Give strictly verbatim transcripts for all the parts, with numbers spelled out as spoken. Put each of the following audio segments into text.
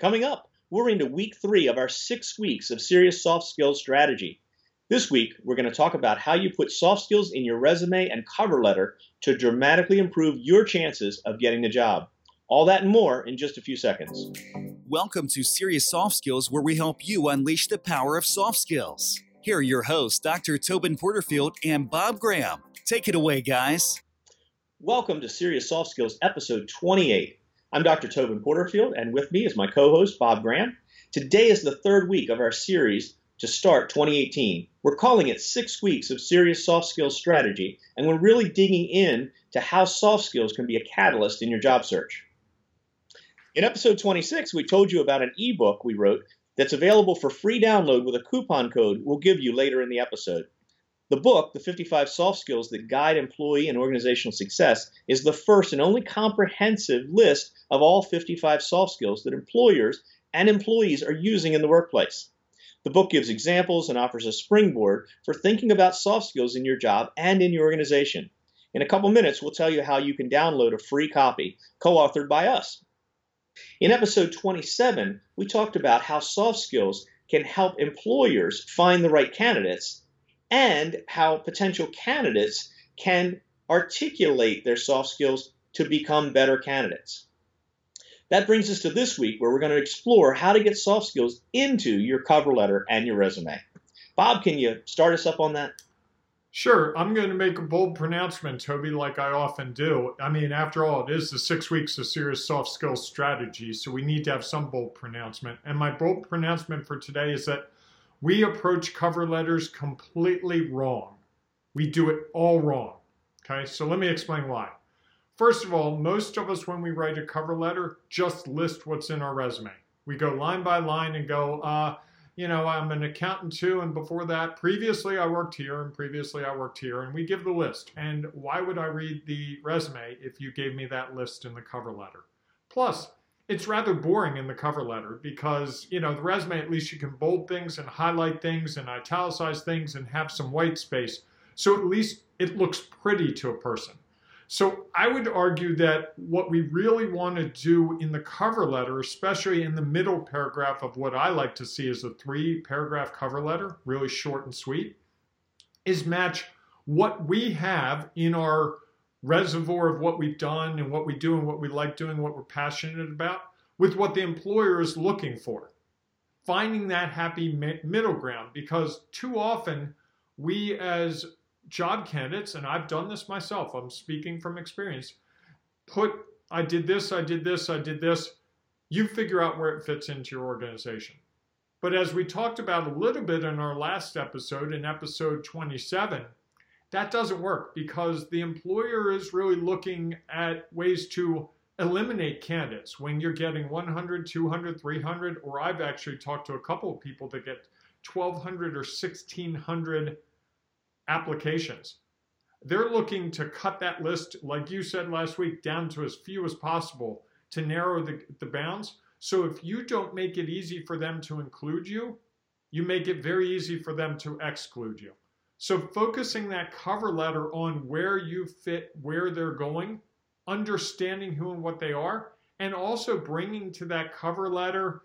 Coming up, we're into week three of our six weeks of serious soft skills strategy. This week, we're going to talk about how you put soft skills in your resume and cover letter to dramatically improve your chances of getting the job. All that and more in just a few seconds. Welcome to Serious Soft Skills, where we help you unleash the power of soft skills. Here are your hosts, Doctor Tobin Porterfield and Bob Graham. Take it away, guys. Welcome to Serious Soft Skills, episode twenty-eight. I'm Doctor Tobin Porterfield, and with me is my co-host, Bob Graham. Today is the third week of our series to start twenty eighteen. We're calling it Six Weeks of Serious Soft Skills Strategy, and we're really digging in to how soft skills can be a catalyst in your job search. In episode twenty-six, we told you about an ebook we wrote that's available for free download with a coupon code we'll give you later in the episode. The book, The fifty-five Soft Skills That Guide Employee and Organizational Success, is the first and only comprehensive list of all fifty-five soft skills that employers and employees are using in the workplace. The book gives examples and offers a springboard for thinking about soft skills in your job and in your organization. In a couple minutes, we'll tell you how you can download a free copy, co-authored by us. In episode twenty-seven, we talked about how soft skills can help employers find the right candidates and how potential candidates can articulate their soft skills to become better candidates. That brings us to this week, where we're going to explore how to get soft skills into your cover letter and your resume. Bob, can you start us up on that? Sure. I'm going to make a bold pronouncement, Toby, like I often do. I mean, after all, it is the six weeks of serious soft skills strategy, so we need to have some bold pronouncement. And my bold pronouncement for today is that we approach cover letters completely wrong. We do it all wrong. Okay, so let me explain why. First of all, most of us, when we write a cover letter, just list what's in our resume. We go line by line and go, uh, you know, I'm an accountant too, and before that, previously I worked here, and previously I worked here, and we give the list. And why would I read the resume if you gave me that list in the cover letter? Plus, it's rather boring in the cover letter because, you know, the resume, at least you can bold things and highlight things and italicize things and have some white space. So at least it looks pretty to a person. So I would argue that what we really want to do in the cover letter, especially in the middle paragraph of what I like to see as a three paragraph cover letter, really short and sweet, is match what we have in our reservoir of what we've done and what we do and what we like doing, what we're passionate about, with what the employer is looking for. Finding that happy middle ground, because too often we as job candidates, and I've done this myself, I'm speaking from experience, put, I did this, I did this, I did this. You figure out where it fits into your organization. But as we talked about a little bit in our last episode, in episode twenty-seven, that doesn't work because the employer is really looking at ways to eliminate candidates when you're getting one hundred, two hundred, three hundred, or I've actually talked to a couple of people that get twelve hundred or sixteen hundred applications. They're looking to cut that list, like you said last week, down to as few as possible to narrow the, the bounds. So if you don't make it easy for them to include you, you make it very easy for them to exclude you. So focusing that cover letter on where you fit, where they're going, understanding who and what they are, and also bringing to that cover letter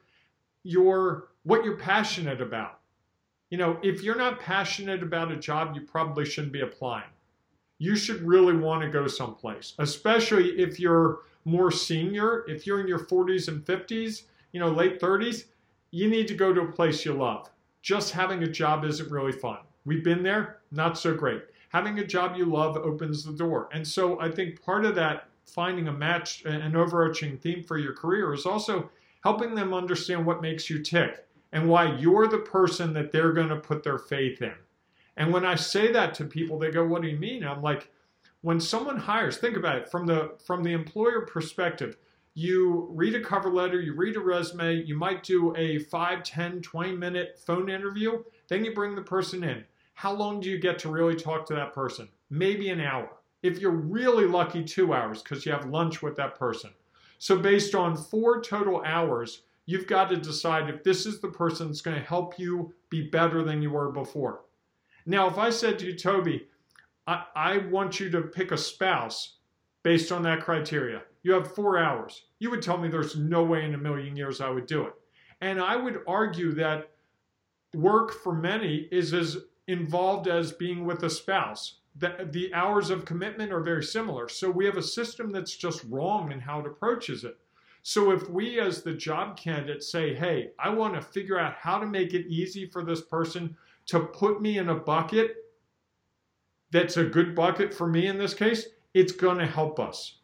your what you're passionate about. You know, if you're not passionate about a job, you probably shouldn't be applying. You should really want to go someplace, especially if you're more senior, if you're in your forties and fifties, you know, late thirties, you need to go to a place you love. Just having a job isn't really fun. We've been there, not so great. Having a job you love opens the door. And so I think part of that, finding a match, an overarching theme for your career, is also helping them understand what makes you tick and why you're the person that they're going to put their faith in. And when I say that to people, they go, what do you mean? I'm like, when someone hires, think about it from the, from the employer perspective. You read a cover letter, you read a resume, you might do a five, ten, twenty minute phone interview, then you bring the person in. How long do you get to really talk to that person? Maybe an hour. If you're really lucky, two hours because you have lunch with that person. So based on four total hours, you've got to decide if this is the person that's going to help you be better than you were before. Now, if I said to you, Toby, I, I want you to pick a spouse based on that criteria. You have four hours. you would tell me there's no way in a million years I would do it. And I would argue that work for many is as involved as being with a spouse. The, the hours of commitment are very similar. So we have a system that's just wrong in how it approaches it. So if we as the job candidate say, hey, I want to figure out how to make it easy for this person to put me in a bucket that's a good bucket for me in this case, it's going to help us.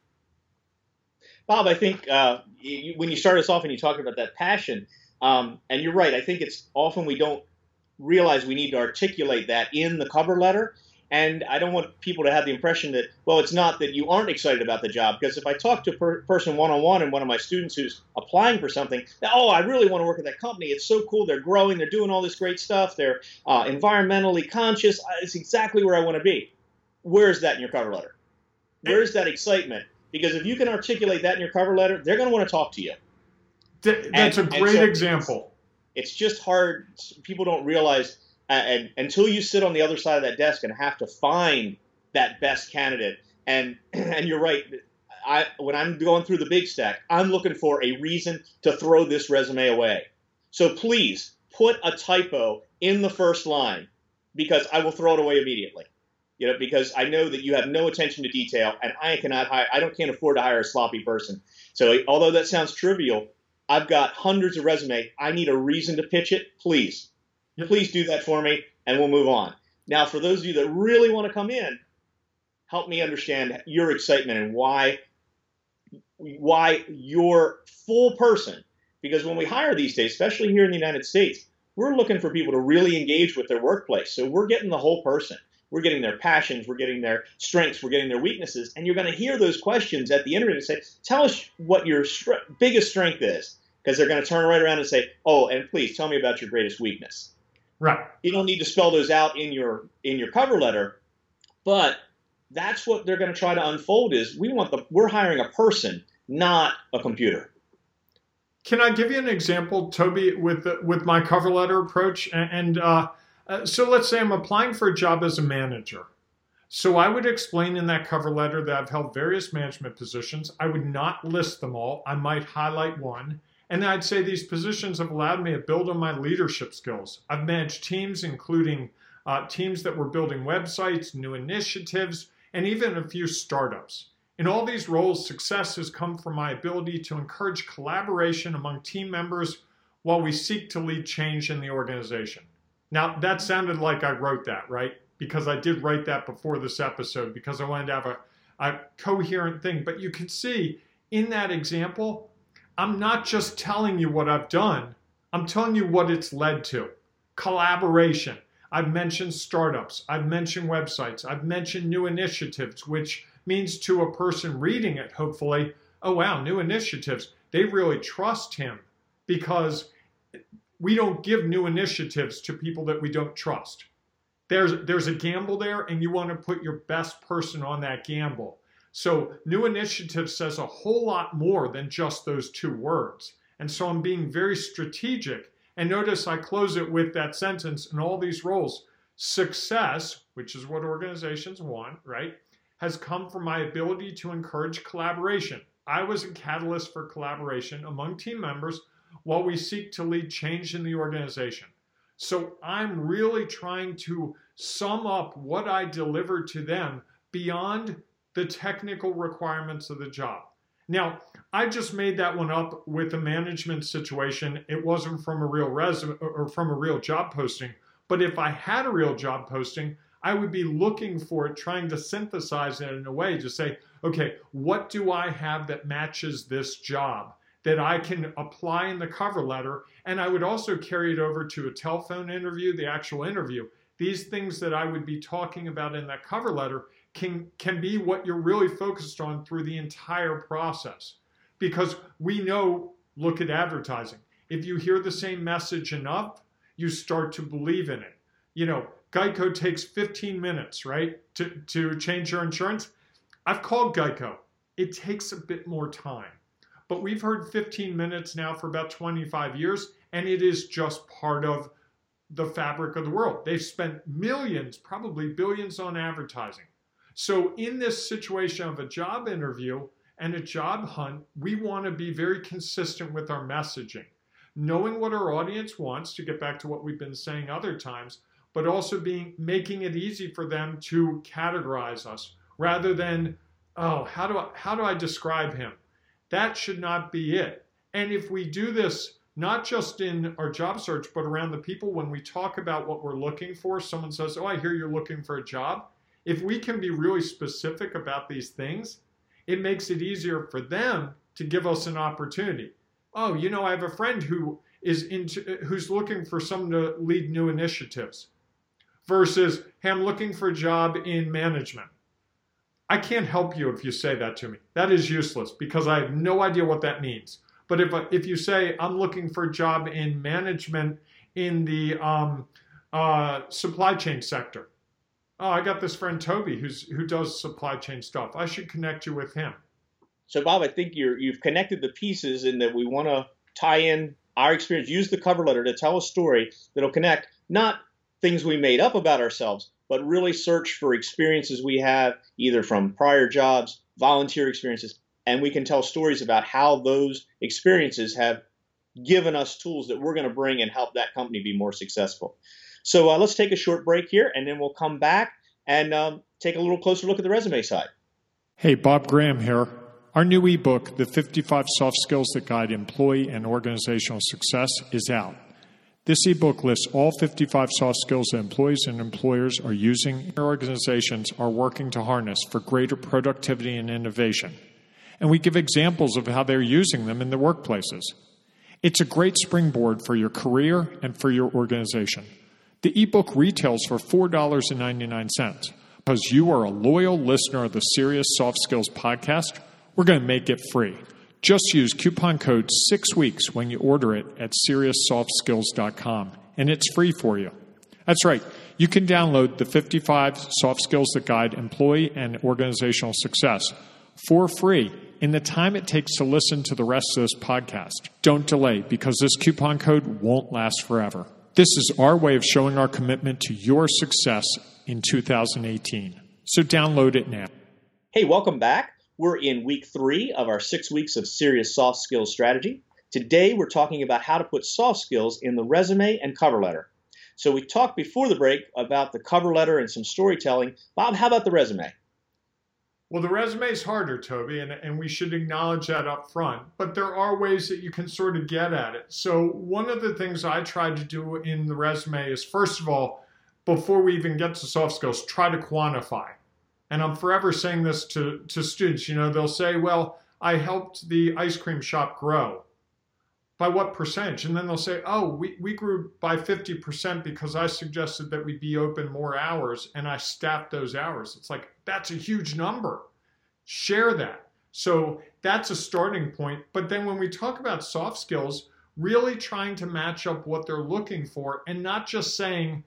Bob, I think uh, you, when you started us off and you talked about that passion, um, and you're right, I think it's often we don't realize we need to articulate that in the cover letter. And I don't want people to have the impression that, well, it's not that you aren't excited about the job. Because if I talk to a per- person one-on-one and one of my students who's applying for something, oh, I really want to work at that company. It's so cool. They're growing. They're doing all this great stuff. They're uh, environmentally conscious. It's exactly where I want to be. Where's that in your cover letter? Where's that excitement? Because if you can articulate that in your cover letter, they're going to want to talk to you. That's and, a great so example. It's, it's just hard. People don't realize. And until you sit on the other side of that desk and have to find that best candidate, and and you're right, I when I'm going through the big stack, I'm looking for a reason to throw this resume away. So please put a typo in the first line, because I will throw it away immediately. You know, because I know that you have no attention to detail, and I cannot hire. I don't can't afford to hire a sloppy person. So although that sounds trivial, I've got hundreds of resumes. I need a reason to pitch it. Please. Yep. Please do that for me, and we'll move on. Now, for those of you that really want to come in, help me understand your excitement and why, why you're full person. Because when we hire these days, especially here in the United States, we're looking for people to really engage with their workplace. So we're getting the whole person. We're getting their passions. We're getting their strengths. We're getting their weaknesses. And you're going to hear those questions at the interview and say, tell us what your str- biggest strength is. Because they're going to turn right around and say, oh, and please tell me about your greatest weakness. Right. You don't need to spell those out in your in your cover letter, but that's what they're going to try to unfold is we want the we're hiring a person, not a computer. Can I give you an example, Toby, with the, with my cover letter approach? And uh, uh, so let's say I'm applying for a job as a manager. So I would explain in that cover letter that I've held various management positions. I would not list them all. I might highlight one. And I'd say these positions have allowed me to build on my leadership skills. I've managed teams, including uh, teams that were building websites, new initiatives, and even a few startups. In all these roles, success has come from my ability to encourage collaboration among team members while we seek to lead change in the organization. Now, that sounded like I wrote that, right? Because I did write that before this episode because I wanted to have a, a coherent thing. But you can see in that example, I'm not just telling you what I've done. I'm telling you what it's led to. Collaboration. I've mentioned startups. I've mentioned websites. I've mentioned new initiatives, which means to a person reading it, hopefully, oh, wow, new initiatives. They really trust him because we don't give new initiatives to people that we don't trust. There's, there's a gamble there, and you want to put your best person on that gamble. So new initiative says a whole lot more than just those two words. And so I'm being very strategic. And notice I close it with that sentence in all these roles. Success, which is what organizations want, right, has come from my ability to encourage collaboration. I was a catalyst for collaboration among team members while we seek to lead change in the organization. So I'm really trying to sum up what I delivered to them beyond the technical requirements of the job. Now, I just made that one up with a management situation. It wasn't from a real resume or from a real job posting. But if I had a real job posting, I would be looking for it, trying to synthesize it in a way to say, okay, what do I have that matches this job that I can apply in the cover letter? And I would also carry it over to a telephone interview, the actual interview. These things that I would be talking about in that cover letter can, can be what you're really focused on through the entire process. Because we know, look at advertising. If you hear the same message enough, you start to believe in it. You know, Geico takes fifteen minutes, right, to, to change your insurance. I've called Geico. It takes a bit more time. But we've heard fifteen minutes now for about twenty-five years, and it is just part of the fabric of the world. They've spent millions, probably billions on advertising. So in this situation of a job interview, and a job hunt, we want to be very consistent with our messaging, knowing what our audience wants, to get back to what we've been saying other times, but also being making it easy for them to categorize us rather than, oh, how do I, how do I describe him? That should not be it. And if we do this, not just in our job search, but around the people, when we talk about what we're looking for, someone says, oh, I hear you're looking for a job. If we can be really specific about these things, it makes it easier for them to give us an opportunity. Oh, you know, I have a friend who is into, who's looking for someone to lead new initiatives versus, hey, I'm looking for a job in management. I can't help you if you say that to me. That is useless because I have no idea what that means. But if, if you say, I'm looking for a job in management in the um, uh, supply chain sector. Oh, I got this friend Toby who's who does supply chain stuff. I should connect you with him. So, Bob, I think you're, you've connected the pieces in that we want to tie in our experience, use the cover letter to tell a story that'll connect, not things we made up about ourselves, but really search for experiences we have either from prior jobs, volunteer experiences, and we can tell stories about how those experiences have given us tools that we're going to bring and help that company be more successful. So uh, let's take a short break here, and then we'll come back and um, take a little closer look at the resume side. Hey, Bob Graham here. Our new ebook, The fifty-five Soft Skills That Guide Employee and Organizational Success, is out. This ebook lists all fifty-five soft skills that employees and employers are using and organizations are working to harness for greater productivity and innovation. And we give examples of how they're using them in their workplaces. It's a great springboard for your career and for your organization. The ebook retails for four dollars and ninety-nine cents. Because you are a loyal listener of the Serious Soft Skills podcast, we're going to make it free. Just use coupon code six weeks when you order it at serious soft skills dot com, and it's free for you. That's right. You can download the fifty-five Soft Skills That Guide Employee and Organizational Success for free in the time it takes to listen to the rest of this podcast. Don't delay, because this coupon code won't last forever. This is our way of showing our commitment to your success in two thousand eighteen. So download it now. Hey, welcome back. We're in week three of our six weeks of Serious Soft Skills Strategy. Today, we're talking about how to put soft skills in the resume and cover letter. So we talked before the break about the cover letter and some storytelling. Bob, how about the resume? Well, the resume is harder, Toby, and, and we should acknowledge that up front. But there are ways that you can sort of get at it. So one of the things I tried to do in the resume is, first of all, before we even get to soft skills, try to quantify. And I'm forever saying this to, to students. You know, they'll say, well, I helped the ice cream shop grow. By what percentage? And then they'll say, oh, we, we grew by fifty percent because I suggested that we be open more hours and I staffed those hours. It's like, that's a huge number. Share that. So that's a starting point. But then when we talk about soft skills, really trying to match up what they're looking for and not just saying,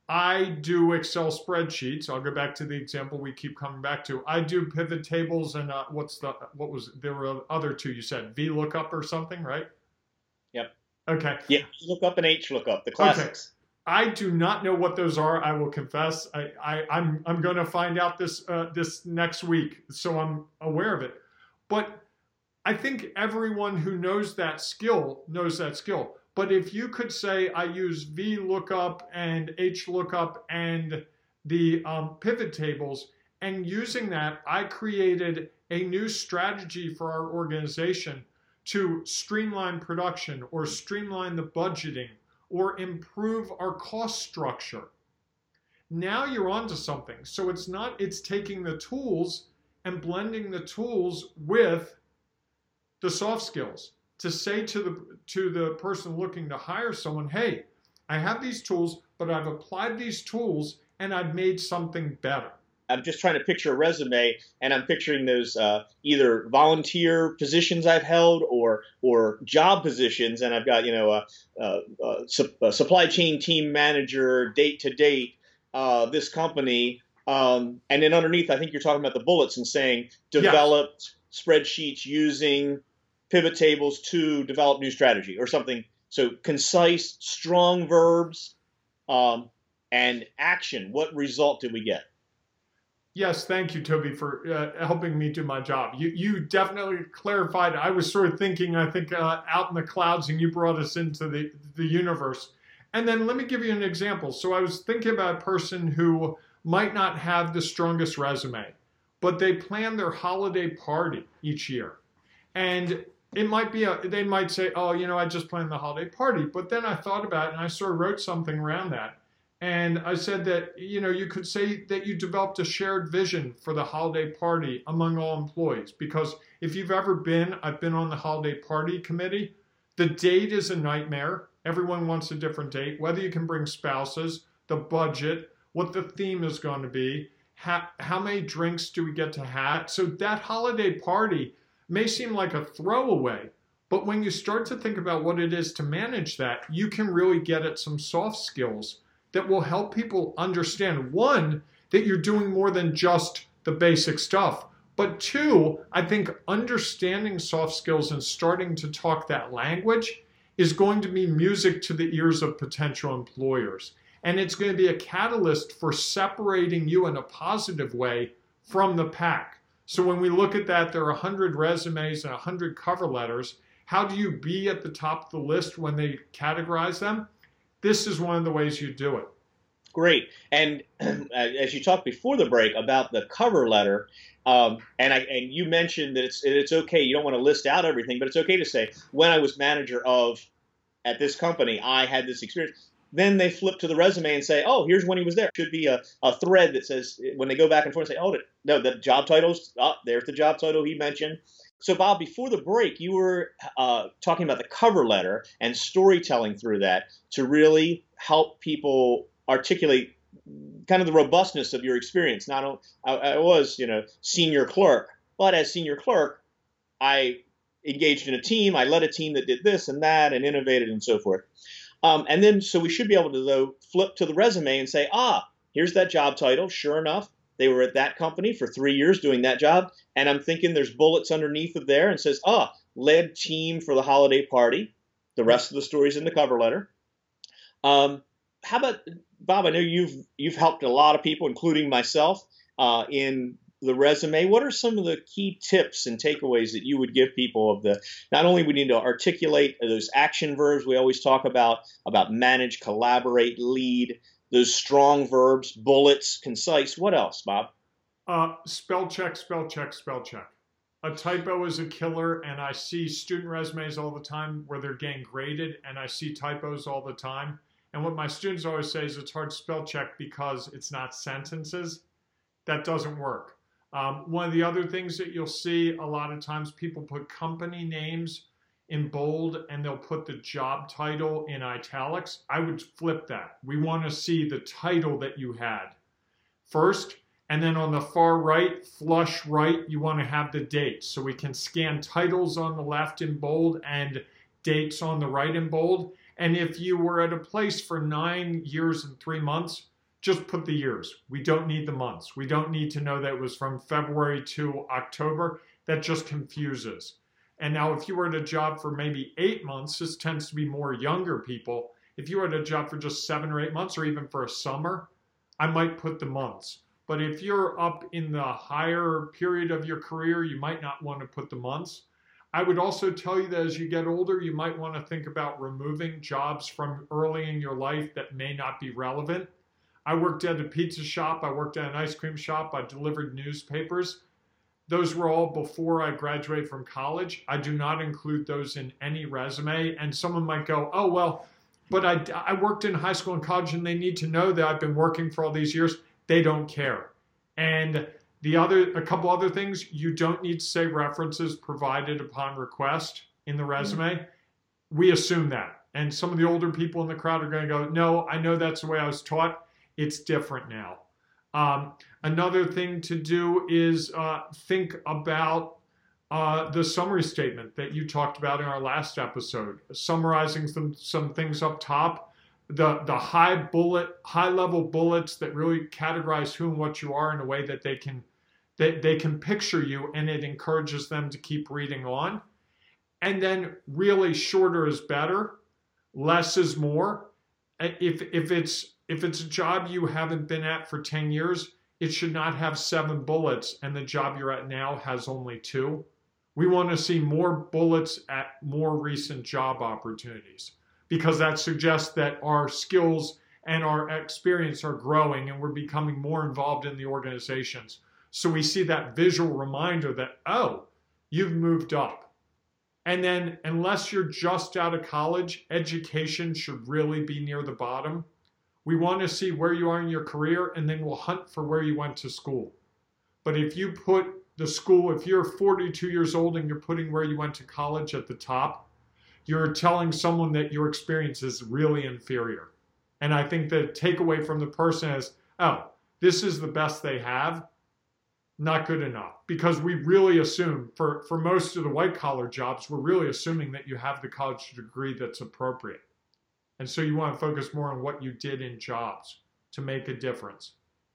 I do Excel spreadsheets. I'll go back to the example we keep coming back to. I do pivot tables and uh, what's the, what was, there were other two you said, VLOOKUP or something, right? Yep. Okay. Yeah, lookup and H lookup, the classics. Okay. I do not know what those are. I will confess. I, I I'm I'm going to find out this uh, this next week, so I'm aware of it. But I think everyone who knows that skill knows that skill. But if you could say I use VLOOKUP and HLOOKUP and the um, pivot tables, and using that, I created a new strategy for our organization to streamline production or streamline the budgeting or improve our cost structure. Now you're onto something. So it's not, it's taking the tools and blending the tools with the soft skills to say to the, to the person looking to hire someone, hey, I have these tools, but I've applied these tools and I've made something better. I'm just trying to picture a resume, and I'm picturing those uh, either volunteer positions I've held or or job positions, and I've got you know a, a, a, su- a supply chain team manager, date to date, uh, this company, um, and then underneath, I think you're talking about the bullets and saying developed yes. spreadsheets using pivot tables to develop new strategy or something. So concise, strong verbs, um, and action. What result did we get? Yes, thank you, Toby, for uh, helping me do my job. You you definitely clarified. I was sort of thinking, I think, uh, out in the clouds, and you brought us into the, the universe. And then let me give you an example. So I was thinking about a person who might not have the strongest resume, but they plan their holiday party each year. And it might be, a, they might say, oh, you know, I just planned the holiday party. But then I thought about it and I sort of wrote something around that. And I said that, you know, you could say that you developed a shared vision for the holiday party among all employees. Because if you've ever been, I've been on the holiday party committee, the date is a nightmare. Everyone wants a different date, whether you can bring spouses, the budget, what the theme is going to be, how, how many drinks do we get to have. So that holiday party may seem like a throwaway, but when you start to think about what it is to manage that, you can really get at some soft skills that will help people understand, one, that you're doing more than just the basic stuff, but two, I think understanding soft skills and starting to talk that language is going to be music to the ears of potential employers. And it's going to be a catalyst for separating you in a positive way from the pack. So when we look at that, there are one hundred resumes and one hundred cover letters. How do you be at the top of the list when they categorize them? This is one of the ways you do it. Great. And as you talked before the break about the cover letter, um, and I and you mentioned that it's it's okay. You don't want to list out everything, but it's okay to say, when I was manager of at this company, I had this experience. Then they flip to the resume and say, oh, here's when he was there. Should be a, a thread that says, when they go back and forth, say, oh, no, the job title's up. Oh, there's the job title he mentioned. So, Bob, before the break, you were uh, talking about the cover letter and storytelling through that to really help people articulate kind of the robustness of your experience. Not only I, I was, you know, senior clerk, but as senior clerk, I engaged in a team. I led a team that did this and that and innovated and so forth. Um, and then, so we should be able to, though, flip to the resume and say, ah, here's that job title. Sure enough, they were at that company for three years doing that job. And I'm thinking there's bullets underneath of there and says, ah, led team for the holiday party. The rest of the story's in the cover letter. Um, how about, Bob, I know you've you've helped a lot of people, including myself, uh, in the resume. What are some of the key tips and takeaways that you would give people of the, not only we need to articulate those action verbs we always talk about, about manage, collaborate, lead, those strong verbs, bullets, concise. What else, Bob? Uh, spell check, spell check, spell check. A typo is a killer, and I see student resumes all the time where they're getting graded, and I see typos all the time. And what my students always say is it's hard to spell check because it's not sentences. That doesn't work. Um, one of the other things that you'll see a lot of times, people put company names in bold and they'll put the job title in italics. I would flip that. We want to see the title that you had first. And then on the far right, flush right, you want to have the dates. So we can scan titles on the left in bold and dates on the right in bold. And if you were at a place for nine years and three months, just put the years. We don't need the months. We don't need to know that it was from February to October. That just confuses. And now if you were at a job for maybe eight months, this tends to be more younger people. If you were at a job for just seven or eight months or even for a summer, I might put the months. But if you're up in the higher period of your career, you might not want to put the months. I would also tell you that as you get older, you might want to think about removing jobs from early in your life that may not be relevant. I worked at a pizza shop. I worked at an ice cream shop. I delivered newspapers. Those were all before I graduated from college. I do not include those in any resume. And someone might go, oh, well, but I, I worked in high school and college and they need to know that I've been working for all these years. They don't care. And the other, a couple other things, you don't need to say references provided upon request in the resume. Mm-hmm. We assume that. And some of the older people in the crowd are going to go, no, I know that's the way I was taught. It's different now. Um, another thing to do is uh, think about uh, the summary statement that you talked about in our last episode, summarizing some, some things up top, the, the high bullet, high level bullets that really categorize who and what you are in a way that they can, that they can picture you, and it encourages them to keep reading on. And then really shorter is better, less is more. If, if it's, If it's a job you haven't been at for ten years, it should not have seven bullets and the job you're at now has only two. We want to see more bullets at more recent job opportunities, because that suggests that our skills and our experience are growing and we're becoming more involved in the organizations. So we see that visual reminder that, oh, you've moved up. And then unless you're just out of college, education should really be near the bottom. We want to see where you are in your career, and then we'll hunt for where you went to school. But if you put the school, if you're forty-two years old and you're putting where you went to college at the top, you're telling someone that your experience is really inferior. And I think the takeaway from the person is, oh, this is the best they have. Not good enough, because we really assume for, for most of the white collar jobs, we're really assuming that you have the college degree that's appropriate. And so you want to focus more on what you did in jobs to make a difference.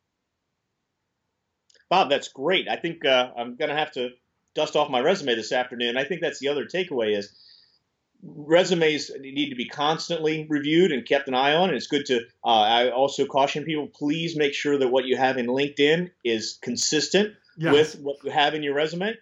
Bob, that's great. I think uh, I'm going to have to dust off my resume this afternoon. I think that's the other takeaway is resumes need to be constantly reviewed and kept an eye on. And it's good to, uh, I also caution people, please make sure that what you have in LinkedIn is consistent yes. with what you have in your resume.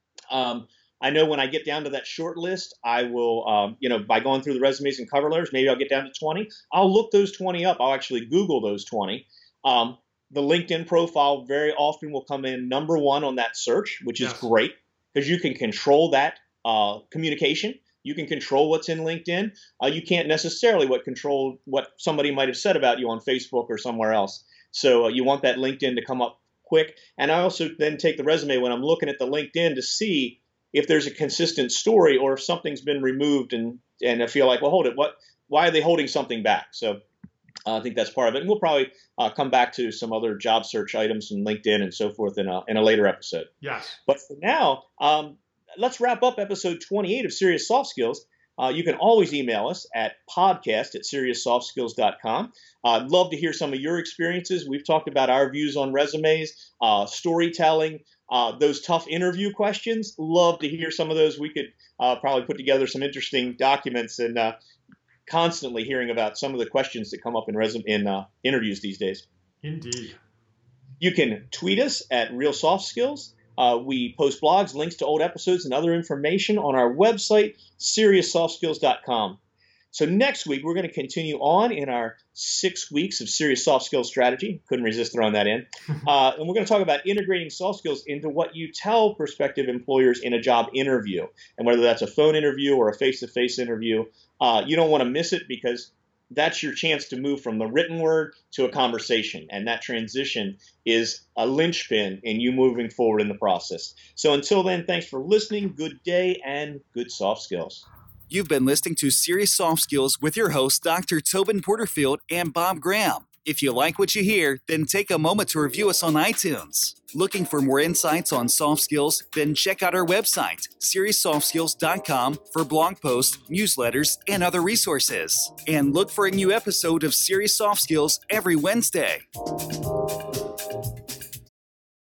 Um, I know when I get down to that short list, I will, um, you know, by going through the resumes and cover letters, maybe I'll get down to twenty. I'll look those twenty up. I'll actually Google those twenty. Um, the LinkedIn profile very often will come in number one on that search, which yes. is great because you can control that uh, communication. You can control what's in LinkedIn. Uh, you can't necessarily what control what somebody might have said about you on Facebook or somewhere else. So uh, you want that LinkedIn to come up quick. And I also then take the resume when I'm looking at the LinkedIn to see if there's a consistent story or if something's been removed and and I feel like, well, hold it. What? Why are they holding something back? So uh, I think that's part of it. And we'll probably uh, come back to some other job search items from LinkedIn and so forth in a in a later episode. Yes. But for now, um, let's wrap up episode twenty-eight of Serious Soft Skills. Uh, you can always email us at podcast at serious soft skills dot com. Uh, I'd love to hear some of your experiences. We've talked about our views on resumes, uh, storytelling, uh, those tough interview questions. Love to hear some of those. We could uh, probably put together some interesting documents and uh, constantly hearing about some of the questions that come up in, resume, in uh, interviews these days. Indeed. You can tweet us at Real Soft Skills. Uh, we post blogs, links to old episodes, and other information on our website, serious soft skills dot com. So next week, we're going to continue on in our six weeks of Serious Soft Skills strategy. Couldn't resist throwing that in. Uh, and we're going to talk about integrating soft skills into what you tell prospective employers in a job interview. And whether that's a phone interview or a face-to-face interview, uh, you don't want to miss it because that's your chance to move from the written word to a conversation. And that transition is a linchpin in you moving forward in the process. So until then, thanks for listening. Good day and good soft skills. You've been listening to Serious Soft Skills with your hosts, Doctor Tobin Porterfield and Bob Graham. If you like what you hear, then take a moment to review us on iTunes. Looking for more insights on soft skills? Then check out our website, serious soft skills dot com, for blog posts, newsletters, and other resources. And look for a new episode of Serious Soft Skills every Wednesday.